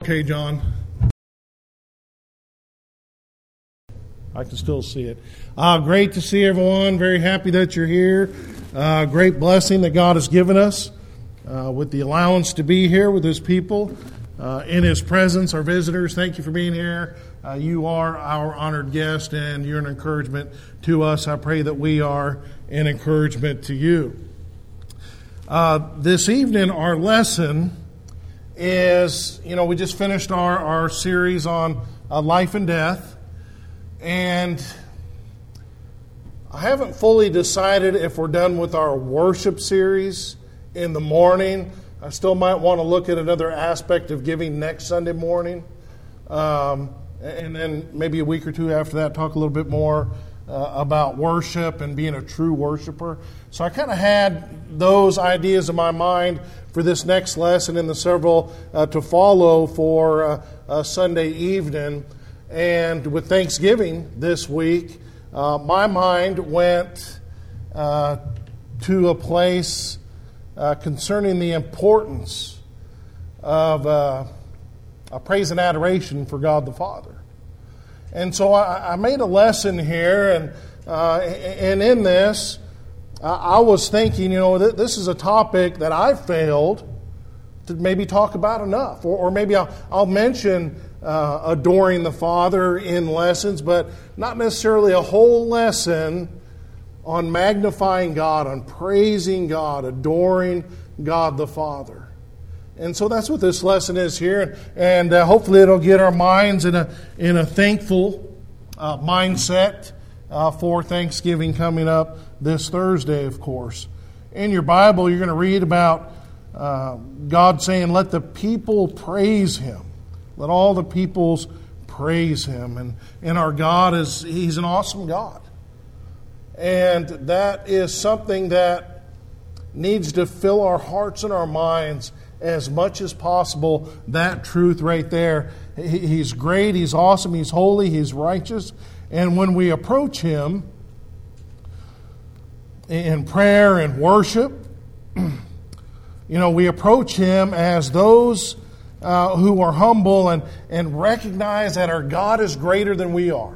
okay, John? I can still see it. Great to see everyone. Very happy that you're here. Great blessing that God has given us with the allowance to be here with His people in His presence. Our visitors, thank you for being here. You are our honored guest, and you're an encouragement to us. I pray that we are an encouragement to you. This evening, our lesson is, we just finished our series on life and death. And I haven't fully decided if we're done with our worship series in the morning. I still might want to look at another aspect of giving next Sunday morning. And then maybe a week or two after that, talk a little bit more about worship and being a true worshiper. So I kind of had those ideas in my mind for this next lesson and the several to follow for Sunday evening. And with Thanksgiving this week, my mind went to a place concerning the importance of a praise and adoration for God the Father. And so I made a lesson here, and in this, I was thinking, this is a topic that I've failed to maybe talk about enough, or maybe I'll mention adoring the Father in lessons, but not necessarily a whole lesson on magnifying God, on praising God, adoring God the Father. And so that's what this lesson is here, and hopefully it'll get our minds in a thankful mindset for Thanksgiving coming up this Thursday, of course. In your Bible, you're going to read about God saying, "Let the people praise Him." Let all the peoples praise Him. And our God He's an awesome God. And that is something that needs to fill our hearts and our minds as much as possible. That truth right there. He's great, He's awesome, He's holy, He's righteous. And when we approach Him in prayer and worship, we approach Him as those who are humble and recognize that our God is greater than we are.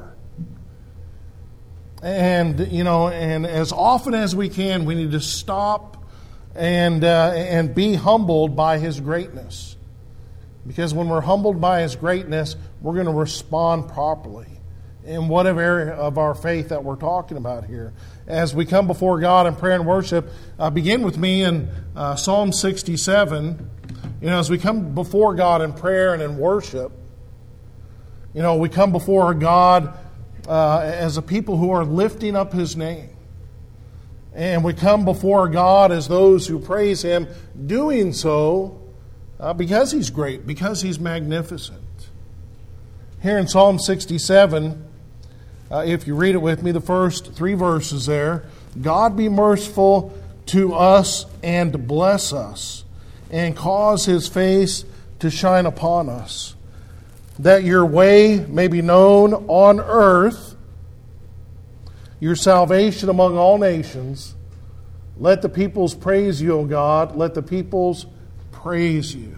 And, and as often as we can, we need to stop and be humbled by His greatness. Because when we're humbled by His greatness, we're going to respond properly in whatever area of our faith that we're talking about here. As we come before God in prayer and worship, begin with me in Psalm 67. As we come before God in prayer and in worship, we come before God as a people who are lifting up His name. And we come before God as those who praise Him, doing so because He's great, because He's magnificent. Here in Psalm 67, if you read it with me, the first 3 verses there, "God be merciful to us and bless us, and cause His face to shine upon us, that your way may be known on earth, your salvation among all nations. Let the peoples praise you, O God. Let the peoples praise you."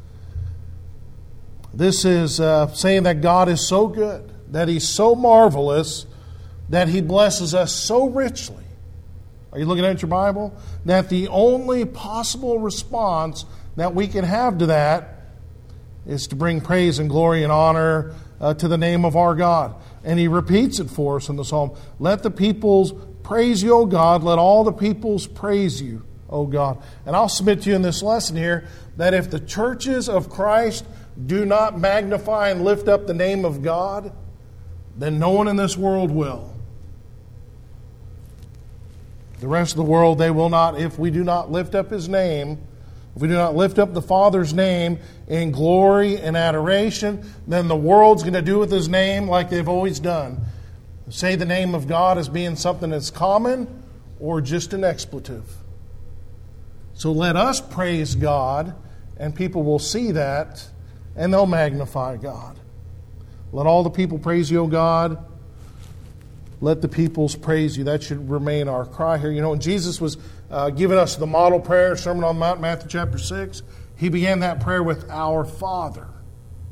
This is saying that God is so good, that He's so marvelous, that He blesses us so richly. Are you looking at your Bible? That the only possible response that we can have to that is to bring praise and glory and honor to the name of our God. And He repeats it for us in the Psalm. "Let the peoples praise you, O God. Let all the peoples praise you, O God." And I'll submit to you in this lesson here that if the churches of Christ do not magnify and lift up the name of God, then no one in this world will. The rest of the world, they will not, if we do not lift up His name, if we do not lift up the Father's name in glory and adoration, then the world's going to do with His name like they've always done. Say the name of God as being something that's common or just an expletive. So let us praise God, and people will see that, and they'll magnify God. Let all the people praise you, O God. Let the peoples praise you. That should remain our cry here. When Jesus was giving us the model prayer, Sermon on the Mount, Matthew chapter 6, He began that prayer with "Our Father."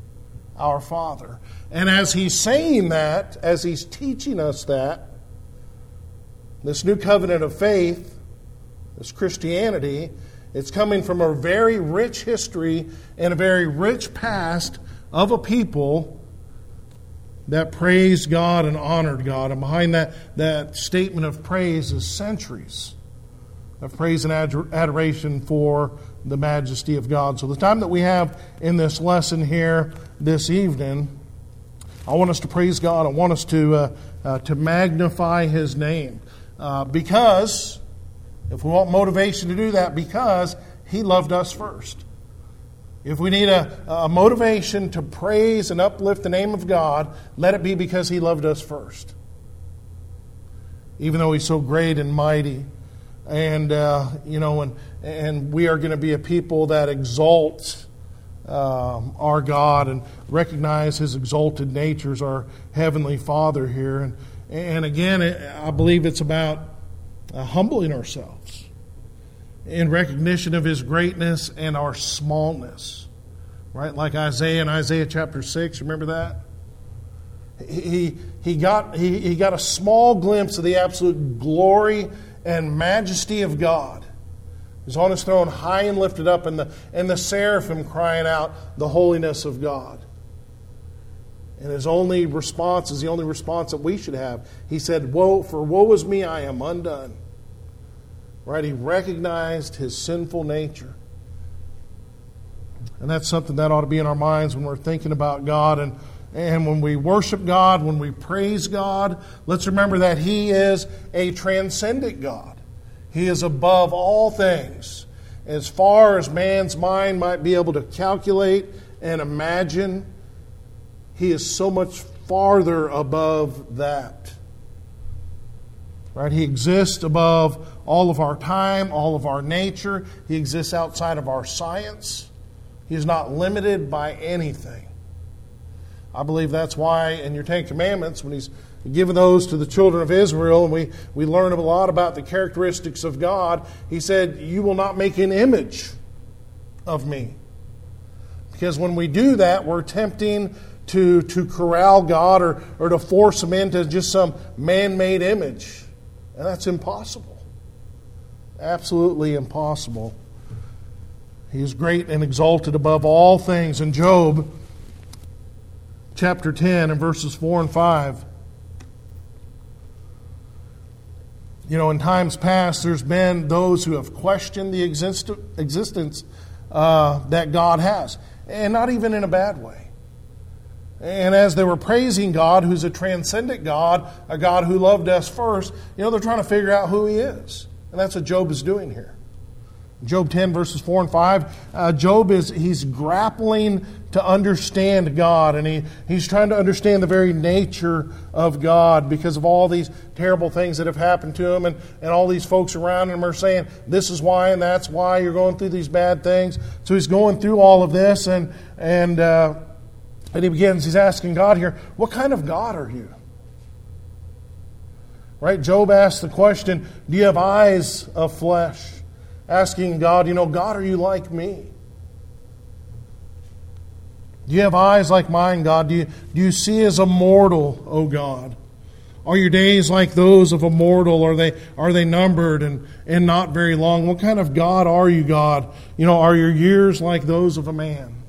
our Father. And as he's saying that, as he's teaching us that, this new covenant of faith, this Christianity, it's coming from a very rich history and a very rich past of a people that praised God and honored God. And behind that statement of praise is centuries of praise and adoration for the majesty of God. So the time that we have in this lesson here this evening, I want us to praise God. I want us to magnify His name. Because, if we want motivation to do that, because He loved us first. If we need a motivation to praise and uplift the name of God, let it be because He loved us first. Even though He's so great and mighty. And, and we are going to be a people that exalt our God and recognize His exalted nature as our Heavenly Father here. And again, I believe it's about humbling ourselves in recognition of His greatness and our smallness. Right? Like Isaiah in Isaiah chapter 6, remember that? He got a small glimpse of the absolute glory and majesty of God. He's on His throne, high and lifted up, and the seraphim crying out the holiness of God. And His only response is the only response that we should have. He said, woe is me, I am undone. Right? He recognized His sinful nature. And that's something that ought to be in our minds when we're thinking about God. And when we worship God, when we praise God, let's remember that He is a transcendent God. He is above all things. As far as man's mind might be able to calculate and imagine, He is so much farther above that. Right? He exists above all of our time, all of our nature. He exists outside of our science. He is not limited by anything. I believe that's why in your Ten Commandments, when He's given those to the children of Israel, and we learn a lot about the characteristics of God, He said, you will not make an image of me. Because when we do that, we're attempting to corral God or to force Him into just some man-made image. And that's impossible. Absolutely impossible. He is great and exalted above all things. In Job chapter 10 and verses 4 and 5, in times past there's been those who have questioned the existence that God has. And not even in a bad way. And as they were praising God, who's a transcendent God, a God who loved us first, they're trying to figure out who He is. And that's what Job is doing here. Job 10, verses 4 and 5, Job he's grappling to understand God, and he's trying to understand the very nature of God because of all these terrible things that have happened to him, and all these folks around him are saying, this is why and that's why you're going through these bad things. So he's going through all of this, and he's asking God here, what kind of God are you? Right? Job asks the question, do you have eyes of flesh? Asking God, God, are you like me? Do you have eyes like mine, God? Do you see as a mortal, O God? Are your days like those of a mortal? Are they numbered and not very long? What kind of God are you, God? Are your years like those of a man?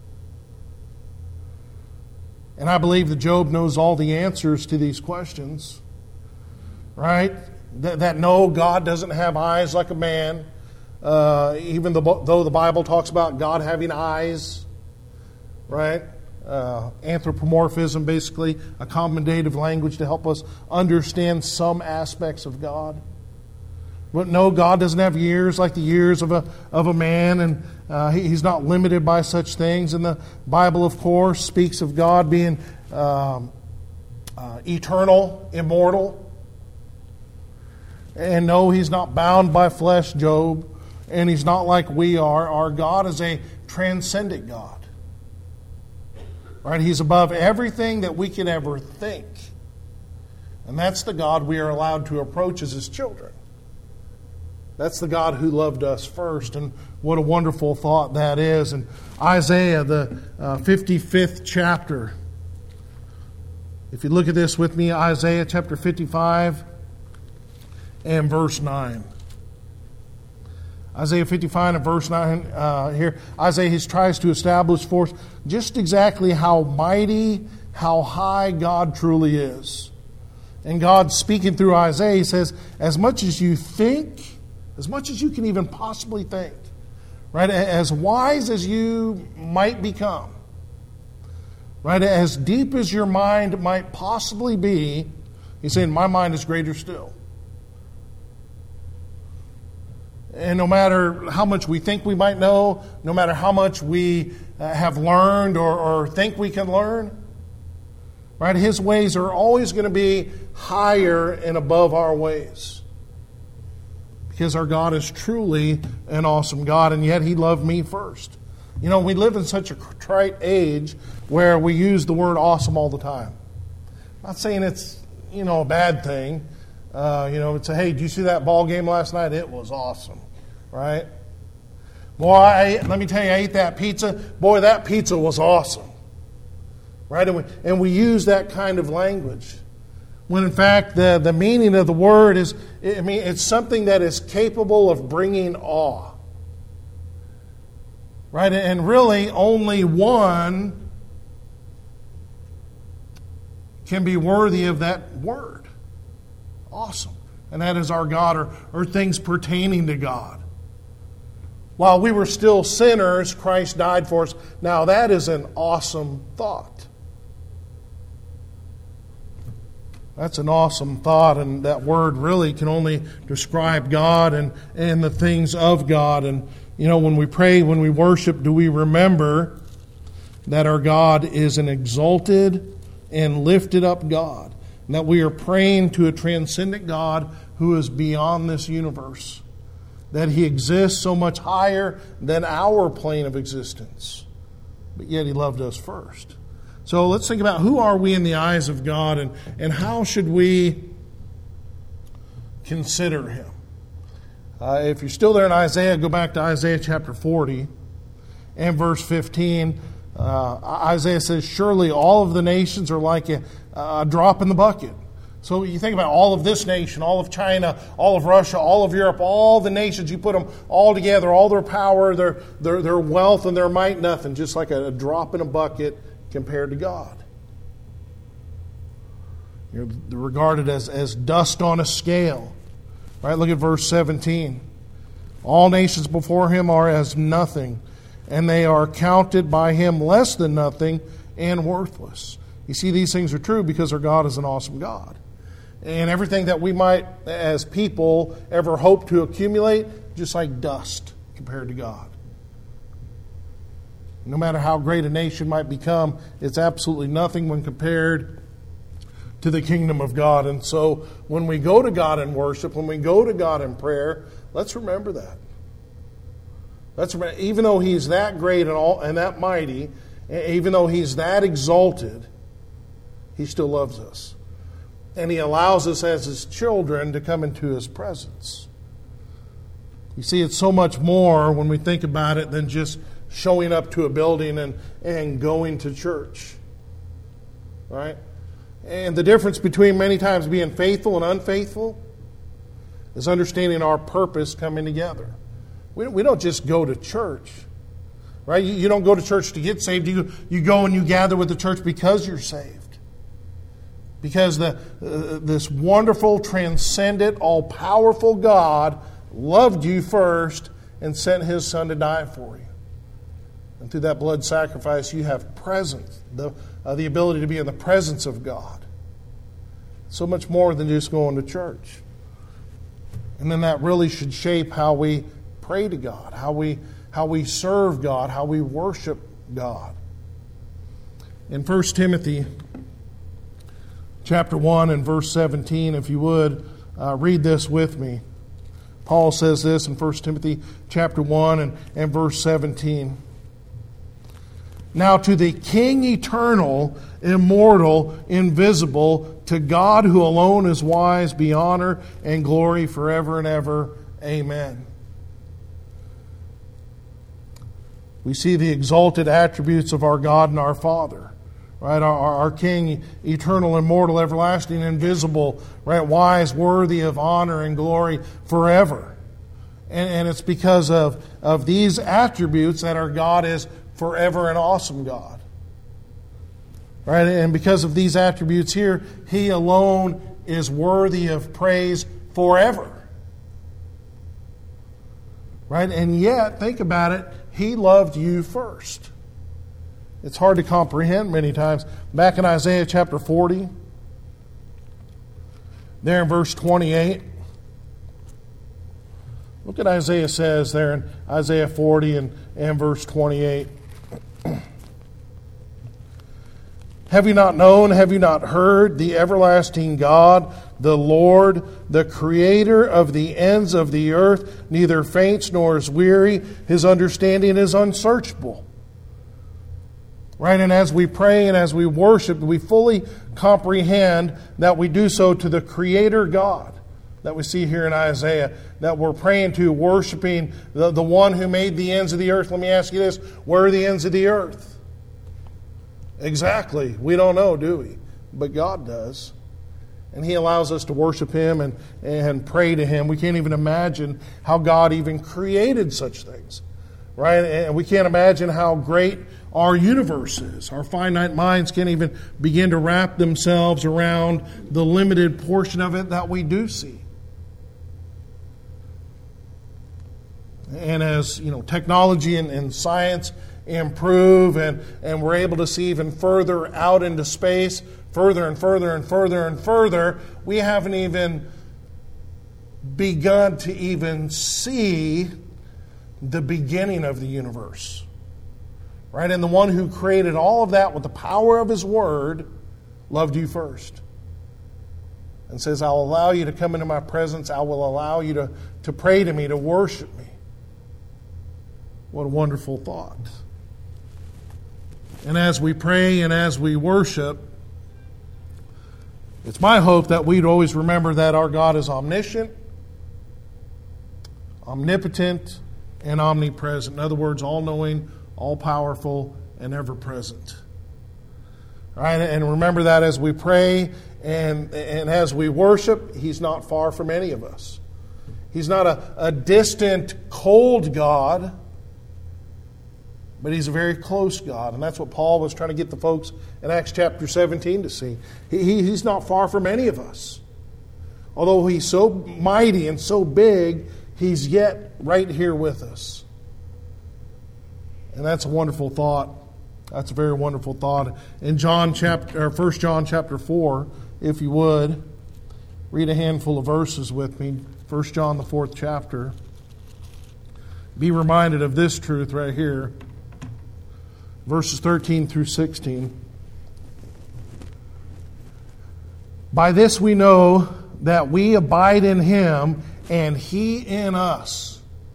And I believe that Job knows all the answers to these questions. Right? That no, God doesn't have eyes like a man. Even though the Bible talks about God having eyes, right? Anthropomorphism, basically, a commentative language to help us understand some aspects of God. But no, God doesn't have years like the years of a man, and He's not limited by such things. And the Bible, of course, speaks of God being eternal, immortal. And no, He's not bound by flesh, Job. And He's not like we are. Our God is a transcendent God. Right? He's above everything that we can ever think. And that's the God we are allowed to approach as His children. That's the God who loved us first, and what a wonderful thought that is. And Isaiah, the 55th chapter. If you look at this with me, Isaiah chapter 55 and verse 9. Isaiah 55 and verse 9 here. Isaiah tries to establish for us just exactly how mighty, how high God truly is. And God, speaking through Isaiah, He says, as much as you think, as much as you can even possibly think, right? As wise as you might become, right? As deep as your mind might possibly be, He's saying, my mind is greater still. And no matter how much we think we might know, no matter how much we have learned or think we can learn, right? His ways are always going to be higher and above our ways. Because our God is truly an awesome God, and yet He loved me first. You know, we live in such a trite age where we use the word awesome all the time. I'm not saying it's, a bad thing. It's hey, did you see that ball game last night? It was awesome, right? Boy, let me tell you, I ate that pizza. Boy, that pizza was awesome, right? And we use that kind of language. When in fact, the meaning of the word is, it's something that is capable of bringing awe. Right? And really, only one can be worthy of that word. Awesome. And that is our God, or things pertaining to God. While we were still sinners, Christ died for us. Now, that is an awesome thought. That's an awesome thought, and that word really can only describe God and the things of God. And, when we pray, when we worship, do we remember that our God is an exalted and lifted up God, and that we are praying to a transcendent God who is beyond this universe, that He exists so much higher than our plane of existence, but yet He loved us first. So let's think about who are we in the eyes of God, and how should we consider Him. If you're still there in Isaiah, go back to Isaiah chapter 40 and verse 15. Isaiah says, surely all of the nations are like a drop in the bucket. So you think about all of this nation, all of China, all of Russia, all of Europe, all the nations, you put them all together, all their power, their wealth and their might, nothing, just like a drop in a bucket compared to God. You're regarded as dust on a scale. Right? Look at verse 17. All nations before Him are as nothing, and they are counted by Him less than nothing and worthless. You see, these things are true because our God is an awesome God. And everything that we might, as people, ever hope to accumulate, just like dust compared to God. No matter how great a nation might become, it's absolutely nothing when compared to the kingdom of God. And so when we go to God in worship, when we go to God in prayer, let's remember that. Even though He's that great and that mighty, even though He's that exalted, He still loves us. And He allows us as His children to come into His presence. You see, it's so much more when we think about it than just showing up to a building and going to church. Right? And the difference between many times being faithful and unfaithful is understanding our purpose coming together. We don't just go to church. Right? You don't go to church to get saved. You go and you gather with the church because you're saved. Because this wonderful, transcendent, all-powerful God loved you first and sent His Son to die for you. And through that blood sacrifice, you have presence, the ability to be in the presence of God. So much more than just going to church. And then that really should shape how we pray to God, how we serve God, how we worship God. In 1 Timothy chapter 1 and verse 17, if you would, read this with me. Paul says this in 1 Timothy chapter 1 and verse 17. Now to the King eternal, immortal, invisible, to God who alone is wise, be honor and glory forever and ever. Amen. We see the exalted attributes of our God and our Father. Right, our King, eternal, immortal, everlasting, invisible, right, wise, worthy of honor and glory forever. And it's because of these attributes that our God is forever an awesome God. Right, and because of these attributes here, He alone is worthy of praise forever. Right, and yet, think about it, He loved you first. It's hard to comprehend many times. Back in Isaiah chapter 40, there in verse 28, look what Isaiah says there in Isaiah 40 and verse 28. Have you not known, have you not heard, the everlasting God, the Lord, the Creator of the ends of the earth, neither faints nor is weary, His understanding is unsearchable. Right, and as we pray and as we worship, we fully comprehend that we do so to the Creator God that we see here in Isaiah, that we're praying to, worshiping the one who made the ends of the earth. Let me ask you this, where are the ends of the earth? Exactly. We don't know, do we? But God does. And He allows us to worship Him and pray to Him. We can't even imagine how God even created such things. Right? And we can't imagine how great our universe is. Our finite minds can't even begin to wrap themselves around the limited portion of it that we do see. And as technology and science improve and we're able to see even further out into space, further and further and further and further, we haven't even begun to even see the beginning of the universe. Right? And the one who created all of that with the power of His Word loved you first. And says, I'll allow you to come into my presence. I will allow you to pray to me, to worship me. What a wonderful thought. And as we pray and as we worship, it's my hope that we'd always remember that our God is omniscient, omnipotent, and omnipresent. In other words, all-knowing, all-powerful, and ever-present. All right, and remember that as we pray and as we worship, He's not far from any of us. He's not a distant, cold God, but He's a very close God. And that's what Paul was trying to get the folks in Acts chapter 17 to see. He's not far from any of us. Although He's so mighty and so big, He's yet right here with us. And that's a wonderful thought. That's a very wonderful thought. In 1 John chapter 4, if you would, read a handful of verses with me. 1 John, the 4th chapter. Be reminded of this truth right here. Verses 13 through 16. By this we know that we abide in Him and He in us.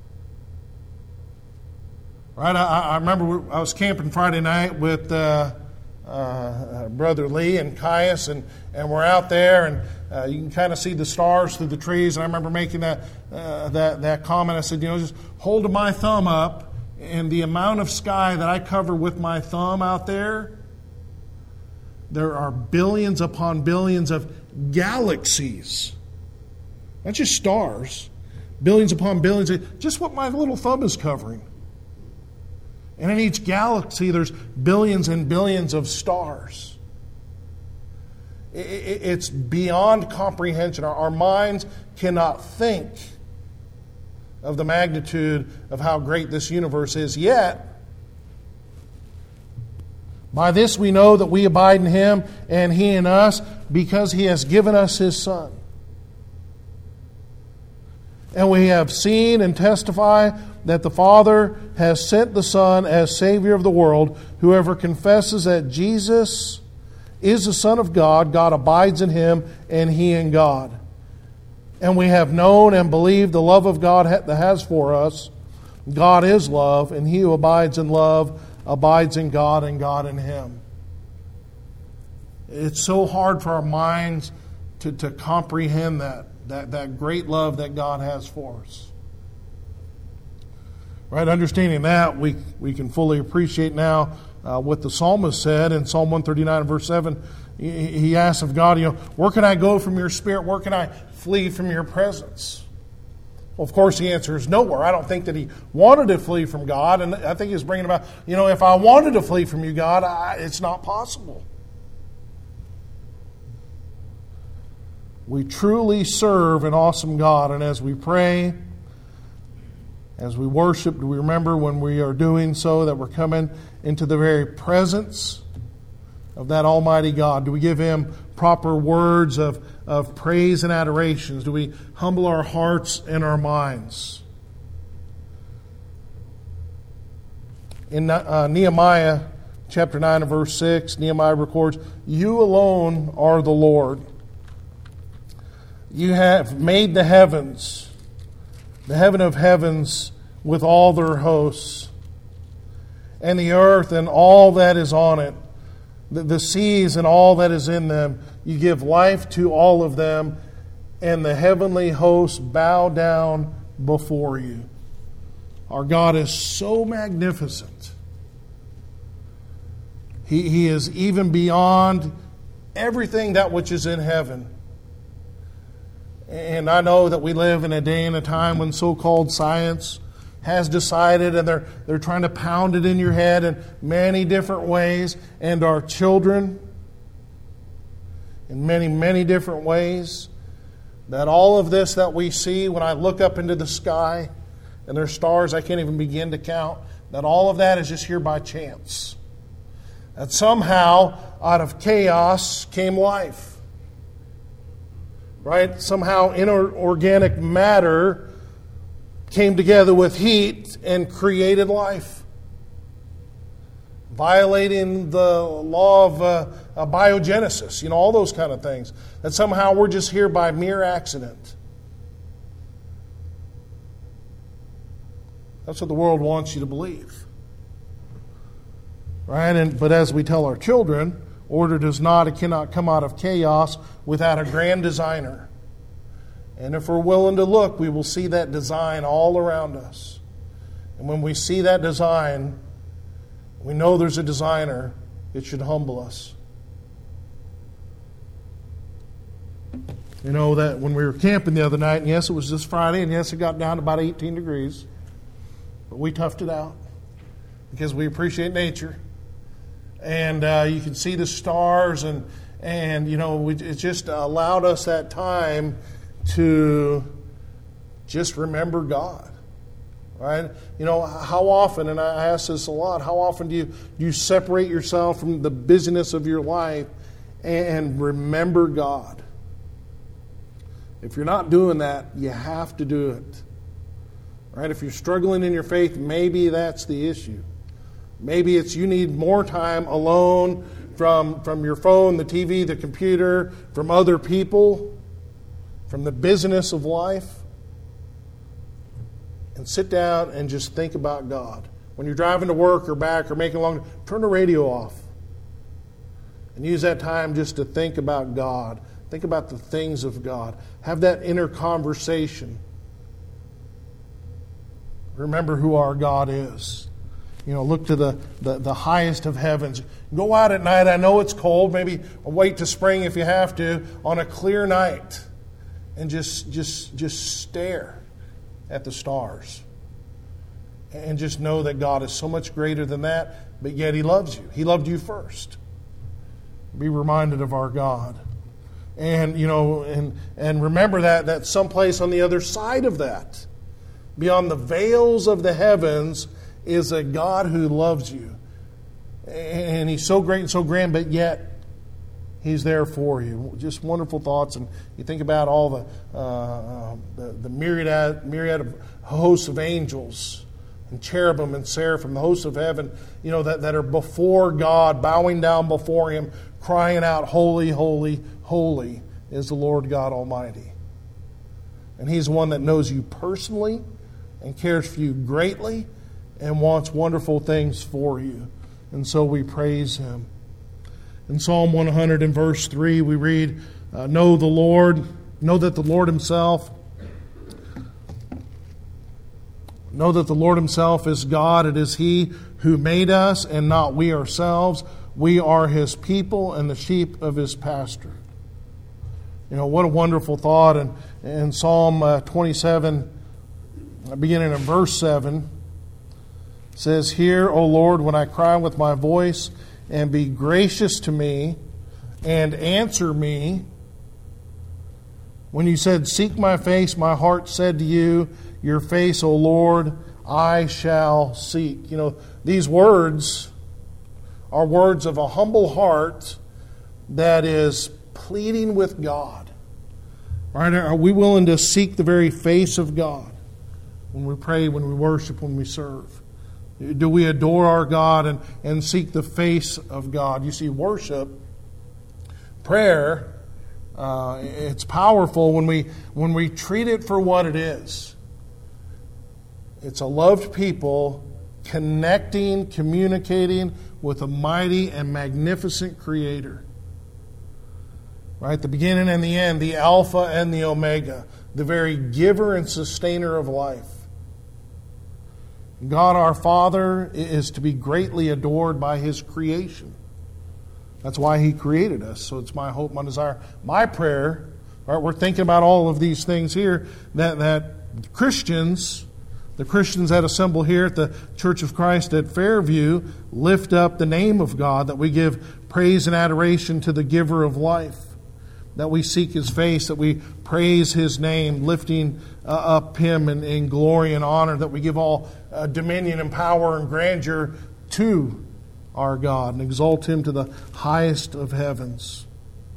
Right, I remember I was camping Friday night with Brother Lee and Caius, and we're out there, and you can kind of see the stars through the trees. And I remember making that comment. I said, just hold my thumb up, and the amount of sky that I cover with my thumb out there, there are billions upon billions of galaxies. Not just stars, billions upon billions, just what my little thumb is covering. And in each galaxy, there's billions and billions of stars. It's beyond comprehension. Our minds cannot think of the magnitude of how great this universe is. Yet, by this we know that we abide in Him and He in us, because He has given us His Son. And we have seen and testify that the Father has sent the Son as Savior of the world. Whoever confesses that Jesus is the Son of God, God abides in Him and He in God. And we have known and believed the love of God that has for us. God is love, and he who abides in love abides in God and God in him. It's so hard for our minds to comprehend that great love that God has for us. Right, understanding that, we can fully appreciate now what the psalmist said in Psalm 139 verse 7. He asked of God, where can I go from your spirit? Where can I flee from your presence? Well, of course, the answer is nowhere. I don't think that he wanted to flee from God, and I think he's bringing about, if I wanted to flee from you, God, it's not possible. We truly serve an awesome God, and as we pray, as we worship, do we remember when we are doing so that we're coming into the very presence of that Almighty God? Do we give Him proper words of praise and adorations? Do we humble our hearts and our minds? In Nehemiah chapter 9 and verse 6, Nehemiah records, "You alone are the Lord. You have made the heavens, the heaven of heavens with all their hosts, and the earth and all that is on it, the seas and all that is in them. You give life to all of them, and the heavenly hosts bow down before you." Our God is so magnificent. He is even beyond everything that which is in heaven. And I know that we live in a day and a time when so-called science has decided, and they're trying to pound it in your head in many different ways, and our children in many, many different ways, that all of this that we see when I look up into the sky, and there's stars I can't even begin to count, that all of that is just here by chance. That somehow out of chaos came life. Right? Somehow inorganic matter came together with heat and created life. Violating the law of biogenesis, all those kind of things. That somehow we're just here by mere accident. That's what the world wants you to believe. Right? But as we tell our children, order does not, it cannot come out of chaos without a grand designer. And if we're willing to look, we will see that design all around us. And when we see that design, we know there's a designer. It should humble us. That when we were camping the other night, and yes, it was this Friday, and yes, it got down to about 18 degrees, but we toughed it out because we appreciate nature. And you can see the stars, and it just allowed us that time to just remember God, right? How often, and I ask this a lot, how often do you separate yourself from the busyness of your life and remember God? If you're not doing that, you have to do it, right? If you're struggling in your faith, maybe that's the issue. Maybe it's you need more time alone from your phone, the TV, the computer, from other people, from the business of life. And sit down and just think about God. When you're driving to work or back or making a long, turn the radio off. And use that time just to think about God. Think about the things of God. Have that inner conversation. Remember who our God is. Look to the highest of heavens. Go out at night. I know it's cold. Maybe wait to spring if you have to. On a clear night. And just stare at the stars. And just know that God is so much greater than that. But yet He loves you. He loved you first. Be reminded of our God. And, and remember that someplace on the other side of that, beyond the veils of the heavens, is a God who loves you. And He's so great and so grand, but yet He's there for you. Just wonderful thoughts. And you think about all the myriad of hosts of angels and cherubim and seraphim, the hosts of heaven, that are before God, bowing down before Him, crying out, "Holy, holy, holy is the Lord God Almighty." And He's one that knows you personally and cares for you greatly and wants wonderful things for you. And so we praise Him. In Psalm 100 and verse 3, we read, know that the Lord Himself, Know that the Lord Himself is God. It is He who made us and not we ourselves. We are His people and the sheep of His pasture. You know, what a wonderful thought. And in Psalm 27, beginning in verse 7, it says, "Hear, O Lord, when I cry with my voice, and be gracious to me, and answer me. When you said, 'Seek my face,' my heart said to you, 'Your face, O Lord, I shall seek.'" You know, these words are words of a humble heart that is pleading with God. Right? Are we willing to seek the very face of God when we pray, when we worship, when we serve? Do we adore our God and seek the face of God? You see, worship, prayer, it's powerful when we treat it for what it is. It's a loved people connecting, communicating with a mighty and magnificent Creator. Right? The beginning and the end, the Alpha and the Omega, the very giver and sustainer of life. God our Father is to be greatly adored by His creation. That's why He created us. So it's my hope, my desire, my prayer. Right, we're thinking about all of these things here, that Christians, the Christians that assemble here at the Church of Christ at Fairview, lift up the name of God, that we give praise and adoration to the giver of life, that we seek His face, that we praise His name, lifting up Him in glory and honor, that we give all dominion and power and grandeur to our God and exalt Him to the highest of heavens.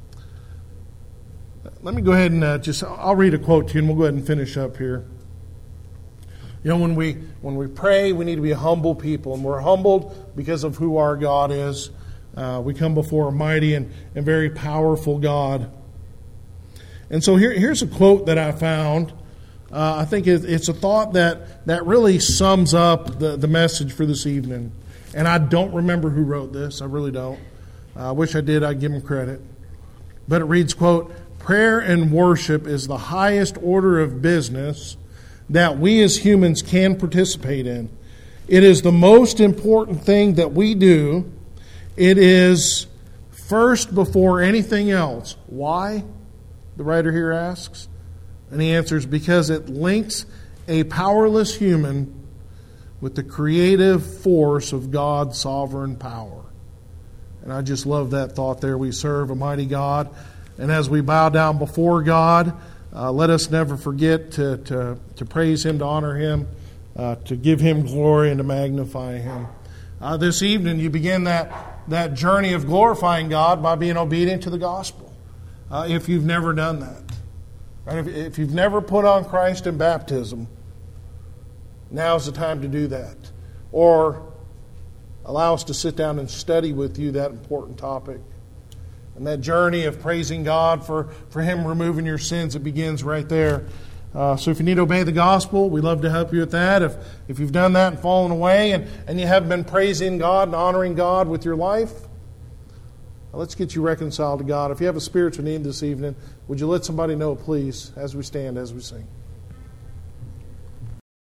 Let me go ahead and I'll read a quote to you and we'll go ahead and finish up here. You know, when we pray, we need to be a humble people, and we're humbled because of who our God is. We come before a mighty and very powerful God. And so here's a quote that I found. I think it's a thought that really sums up the message for this evening. And I don't remember who wrote this. I really don't. I wish I did. I'd give him credit. But it reads, quote, "Prayer and worship is the highest order of business that we as humans can participate in. It is the most important thing that we do. It is first before anything else." Why? The writer here asks. And he answers, because it links a powerless human with the creative force of God's sovereign power. And I just love that thought there. We serve a mighty God. And as we bow down before God, let us never forget to praise Him, to honor Him, to give Him glory and to magnify Him. This evening you begin that journey of glorifying God by being obedient to the gospel. If you've never done that. Right? If you've never put on Christ in baptism, now's the time to do that. Or allow us to sit down and study with you that important topic. And that journey of praising God for Him removing your sins, it begins right there. So if you need to obey the gospel, we'd love to help you with that. If you've done that and fallen away and you haven't been praising God and honoring God with your life, let's get you reconciled to God. If you have a spiritual need this evening, would you let somebody know, please, as we stand, as we sing?